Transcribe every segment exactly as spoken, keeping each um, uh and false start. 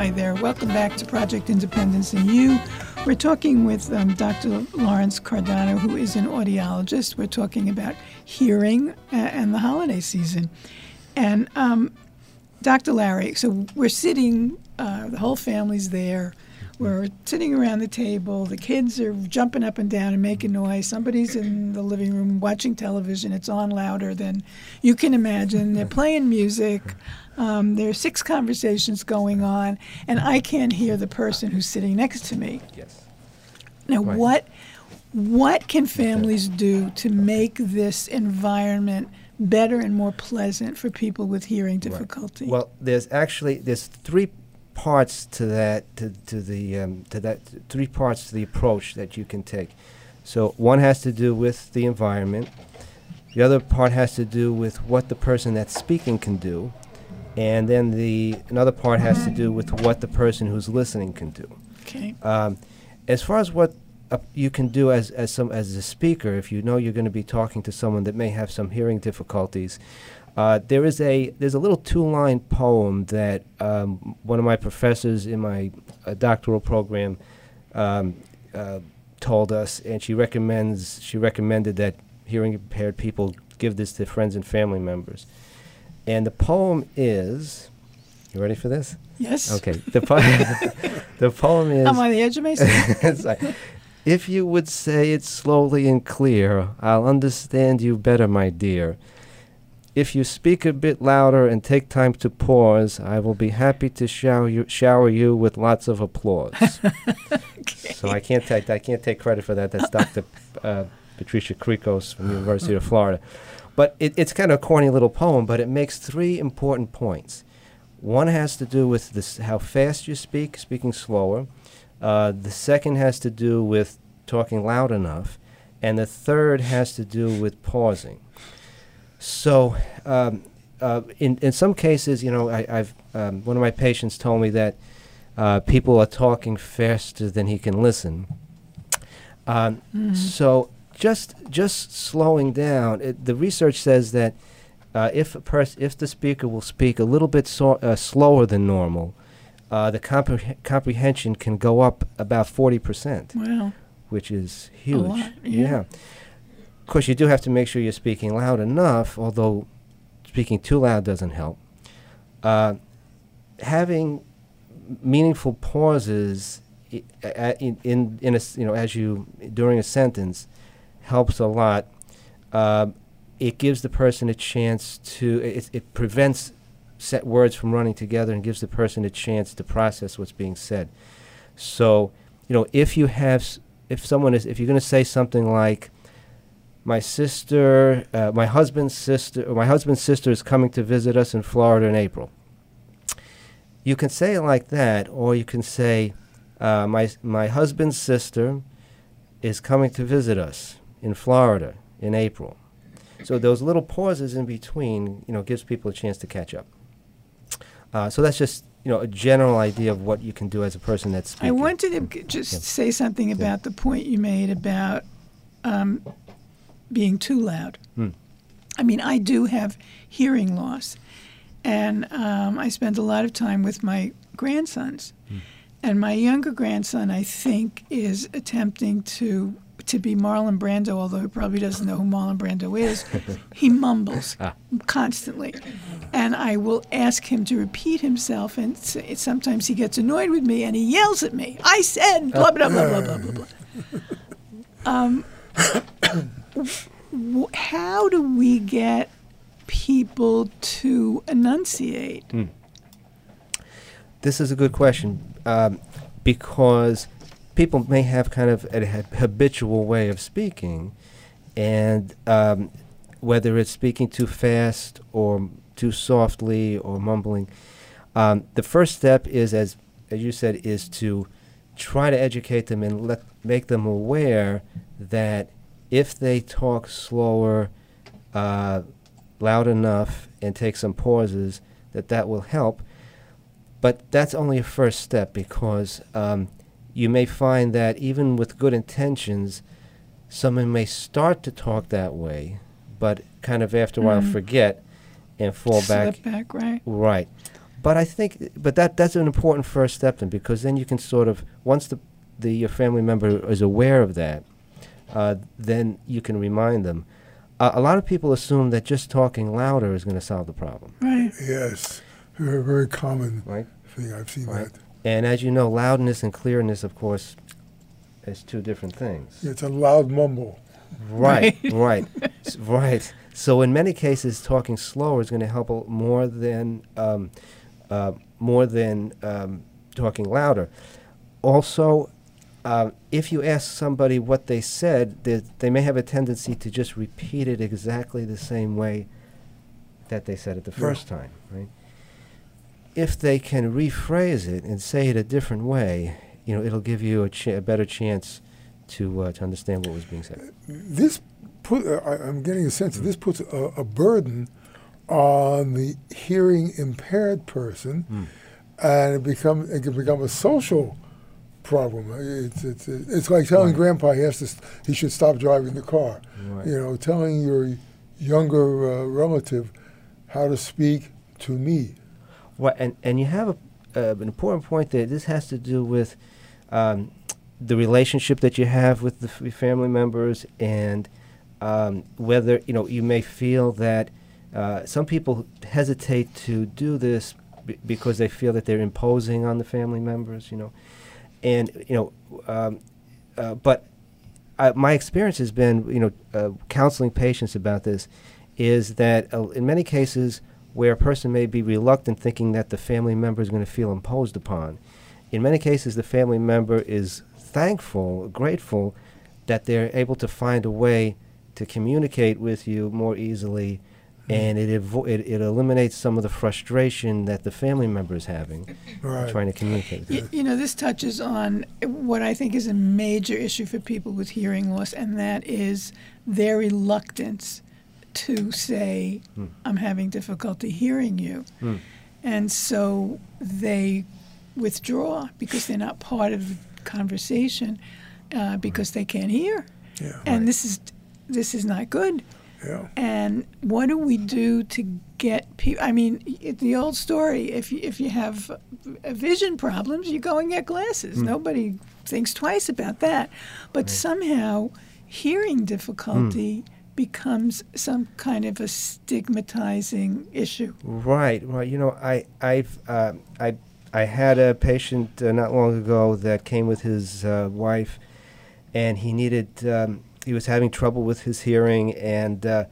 Hi there. Welcome back to Project Independence and You. We're talking with um, Doctor Lawrence Cardano, who is an audiologist. We're talking about hearing uh, and the holiday season. And um, Doctor Larry, so we're sitting, uh, the whole family's there. We're sitting around the table. The kids are jumping up and down and making noise. Somebody's in the living room watching television. It's on louder than you can imagine. They're playing music. Um, there are six conversations going on, and I can't hear the person who's sitting next to me. Yes. Now, Right. what what can families do to make this environment better and more pleasant for people with hearing difficulty? Right. Well, there's actually there's three parts to that to to the um, to that three parts to the approach that you can take. So one has to do with the environment. The other part has to do with what the person that's speaking can do, and then the another part has to do with what the person who's listening can do. Okay. Um, as far as what uh, you can do as as some as a speaker, if you know you're going to be talking to someone that may have some hearing difficulties. Uh, there is a there's a little two-line poem that um, one of my professors in my uh, doctoral program um, uh, told us, and she recommends she recommended that hearing impaired people give this to friends and family members. And the poem is, you ready for this? Yes. Okay. The po- the poem is. I'm on the edge of my seat. It's like, if you would say it slowly and clear, I'll understand you better, my dear. If you speak a bit louder and take time to pause, I will be happy to shower you, shower you with lots of applause. Okay. So I can't take I can't take credit for that. That's Doctor Uh, Patricia Krikos from the University of Florida. But it, it's kind of a corny little poem, but it makes three important points. One has to do with this, how fast you speak, speaking slower. Uh, the second has to do with talking loud enough. And the third has to do with pausing. So, um, uh, in in some cases, you know, I, I've um, one of my patients told me that uh, people are talking faster than he can listen. Um, Mhm. So, just just slowing down. It, the research says that uh, if a pers- if the speaker will speak a little bit so, uh, slower than normal, uh, the compre- comprehension can go up about forty percent, Wow. which is huge. lot, yeah. Of course, you do have to make sure you're speaking loud enough, although speaking too loud doesn't help. Uh, having meaningful pauses I- a- in, in, in a, s- you know, as you, during a sentence helps a lot. Uh, it gives the person a chance to, it, it prevents set words from running together and gives the person a chance to process what's being said. So, you know, if you have, s- if someone is, if you're going to say something like, my sister, uh, my husband's sister, or my husband's sister is coming to visit us in Florida in April. You can say it like that, or you can say, uh, my my husband's sister is coming to visit us in Florida in April. So those little pauses in between, you know, gives people a chance to catch up. Uh, so that's just, you know, a general idea of what you can do as a person that's speaking. I wanted to g- just Yeah. say something Yeah. about the point you made about um, being too loud. Hmm. I mean, I do have hearing loss, and um, I spend a lot of time with my grandsons. Hmm. And my younger grandson, I think, is attempting to to be Marlon Brando, although he probably doesn't know who Marlon Brando is. He mumbles Ah. constantly. And I will ask him to repeat himself, and s- sometimes he gets annoyed with me, and he yells at me. I said blah, blah, blah, blah, blah, blah, blah. Um, w- how do we get people to enunciate? Hmm. This is a good question, um, because people may have kind of a hab- habitual way of speaking, and um, whether it's speaking too fast or too softly or mumbling, um, the first step is, as as you said, is to try to educate them and let make them aware that if they talk slower, uh, loud enough, and take some pauses, that that will help. But that's only a first step, because um, you may find that even with good intentions, someone may start to talk that way, but kind of after a while Mm. forget and fall back. Slip back, right? Right. but I think, but that that's an important first step then, because then you can sort of, once the the your family member is aware of that, uh, then you can remind them. Uh, a lot of people assume that just talking louder is going to solve the problem. Right. Yes, very very common Right. thing. I've seen Right. that. And as you know, loudness and clearness, of course, is two different things. Yeah, it's a loud mumble. Right, right, S- right. So in many cases, talking slower is going to help a- more than um, uh, more than um, talking louder. Also, uh, if you ask somebody what they said, they, they may have a tendency to just repeat it exactly the same way that they said it the Yeah. first time, right? If they can rephrase it and say it a different way, you know, it'll give you a, ch- a better chance to uh, to understand what was being said. This put. Uh, I, I'm getting a sense that this puts a, a burden on the hearing impaired person, Mm. and it become it can become a social problem. It's it's it's like telling Right. Grandpa he has to st- he should stop driving the car. Right. You know, telling your younger uh, relative how to speak to me. Well, and, and you have a, uh, an important point there. This has to do with um, the relationship that you have with the f- family members, and um, whether, you know, you may feel that uh, some people hesitate to do this b- because they feel that they're imposing on the family members, you know. And, you know, um, uh, but I, my experience has been, you know, uh, counseling patients about this, is that uh, in many cases where a person may be reluctant, thinking that the family member is going to feel imposed upon, in many cases the family member is thankful, grateful that they're able to find a way to communicate with you more easily, and it, avo- it it eliminates some of the frustration that the family member is having Right. trying to communicate with you. You, you know, this touches on what I think is a major issue for people with hearing loss, and that is their reluctance to say, Hmm. I'm having difficulty hearing you. Hmm. And so they withdraw because they're not part of the conversation uh, because they can't hear. Yeah. And this is this is not good. Yeah. And what do we do to get people? I mean, it, the old story: if you, if you have uh, vision problems, you go and get glasses. Mm. Nobody thinks twice about that. But somehow, hearing difficulty becomes some kind of a stigmatizing issue. Right, right. You know, I, I've, uh, I, I had a patient uh, not long ago that came with his uh, wife, and he needed, um, he was having trouble with his hearing, and uh,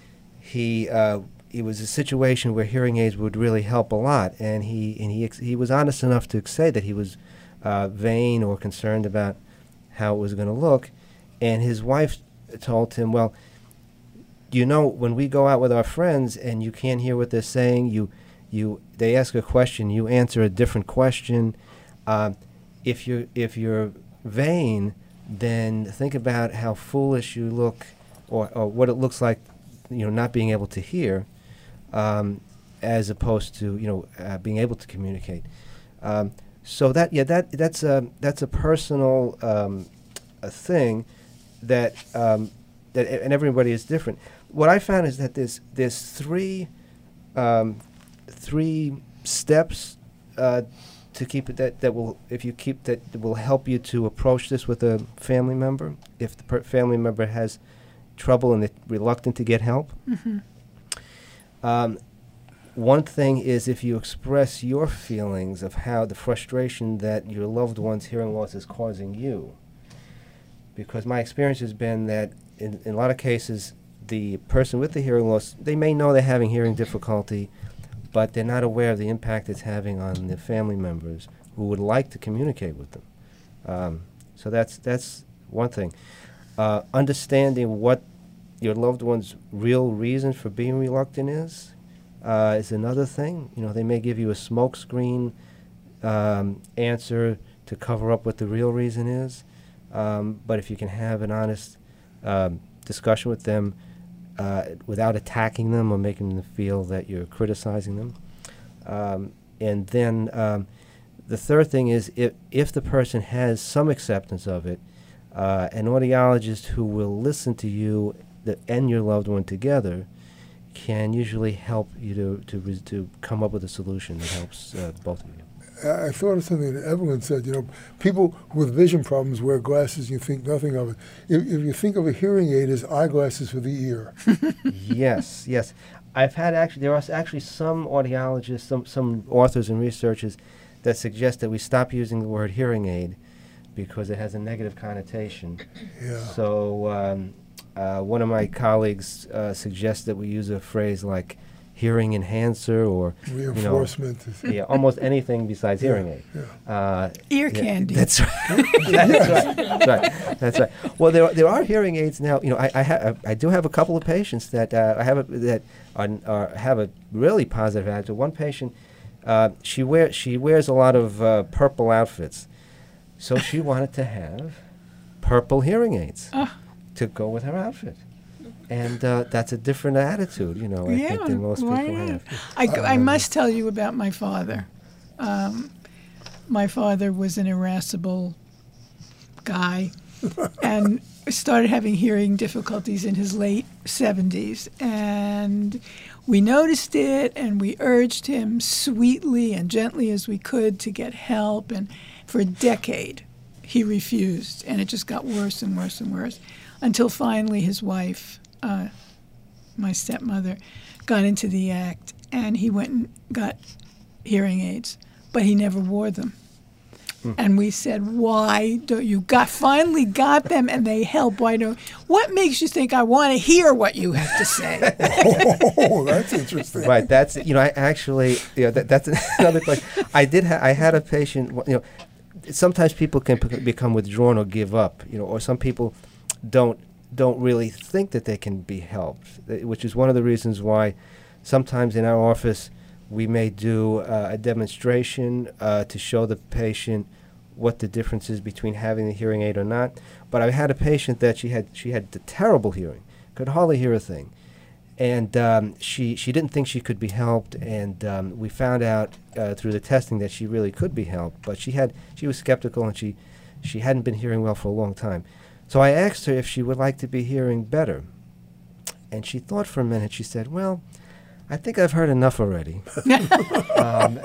he, uh, it was a situation where hearing aids would really help a lot, and he, and he, ex- he was honest enough to say that he was uh, vain or concerned about how it was going to look, and his wife told him, well, you know, when we go out with our friends and you can't hear what they're saying, you, you, they ask a question, you answer a different question. Um, if you're if you're vain, then think about how foolish you look, or, or what it looks like, you know, not being able to hear, um, as opposed to, you know, uh, being able to communicate. Um, so that yeah that that's a that's a personal um, a thing that um, that and everybody is different. What I found is that there's there's three um, three steps uh, to keep it that, that will if you keep that will help you to approach this with a family member if the per- family member has trouble and they're reluctant to get help. Mm-hmm. Um, one thing is if you express your feelings of how the frustration that your loved one's hearing loss is causing you, because my experience has been that in, in a lot of cases the person with the hearing loss, they may know they're having hearing difficulty, but they're not aware of the impact it's having on the family members who would like to communicate with them. Um, so that's that's one thing. Uh, understanding what your loved one's real reason for being reluctant is uh, is another thing. You know, they may give you a smokescreen um, answer to cover up what the real reason is, um, but if you can have an honest um, discussion with them, Uh, without attacking them or making them feel that you're criticizing them. Um, and then um, the third thing is if, if the person has some acceptance of it, uh, an audiologist who will listen to you the, and your loved one together can usually help you to to res- to come up with a solution that helps uh, both of you. I I thought of something that Evelyn said. You know, people with vision problems wear glasses. You think nothing of it. If, if you think of a hearing aid as eyeglasses for the ear, Yes, yes. I've had actually, there are actually some audiologists, some, some authors and researchers that suggest that we stop using the word hearing aid because it has a negative connotation. yeah. So um, uh, one of my colleagues uh, suggests that we use a phrase like hearing enhancer or, Reinforcement. is- yeah, almost anything besides Yeah, hearing aid. yeah. Uh, Ear yeah, candy. That's right. that's right. That's right. That's right. Well, there are, there are hearing aids now. You know, I I, ha- I do have a couple of patients that uh, I have a, that are, are have a really positive attitude. One patient, uh, she wear she wears a lot of uh, purple outfits, so she wanted to have purple hearing aids Ah. to go with her outfit. And uh, that's a different attitude, you know, I Yeah, think, than most why people not? have. I, g- I Um, must tell you about my father. Um, my father was an irascible guy and started having hearing difficulties in his late seventies. And we noticed it and we urged him sweetly and gently as we could to get help. And for a decade, he refused. And it just got worse and worse and worse until finally his wife, uh, my stepmother, got into the act, and he went and got hearing aids, but he never wore them. Hmm. And we said, "Why don't you got finally got them, and they help? Why don't? What makes you think I want to hear what you have to say?" Oh, that's interesting. Right. That's you know. I actually, you know, that, that's another question. I did. Ha- I had a patient. You know, sometimes people can p- become withdrawn or give up. You know, or some people don't don't really think that they can be helped, th- which is one of the reasons why sometimes in our office we may do uh, a demonstration uh, to show the patient what the difference is between having the hearing aid or not. But I had a patient that she had she had the terrible hearing, could hardly hear a thing, and um, she she didn't think she could be helped, and um, we found out uh, through the testing that she really could be helped. But she had she was skeptical, and she she hadn't been hearing well for a long time. So I asked her if she would like to be hearing better, and she thought for a minute. She said, "Well, I think I've heard enough already." um,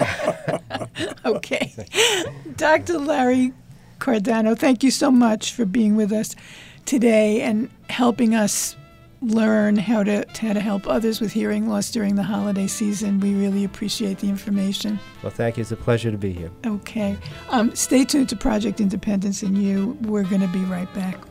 Okay. Doctor Larry Cardano, thank you so much for being with us today and helping us learn how to how to help others with hearing loss during the holiday season. We really appreciate the information. well, thank you. It's a pleasure to be here. Okay. Um, stay tuned to Project Independence and You. We're going to be right back.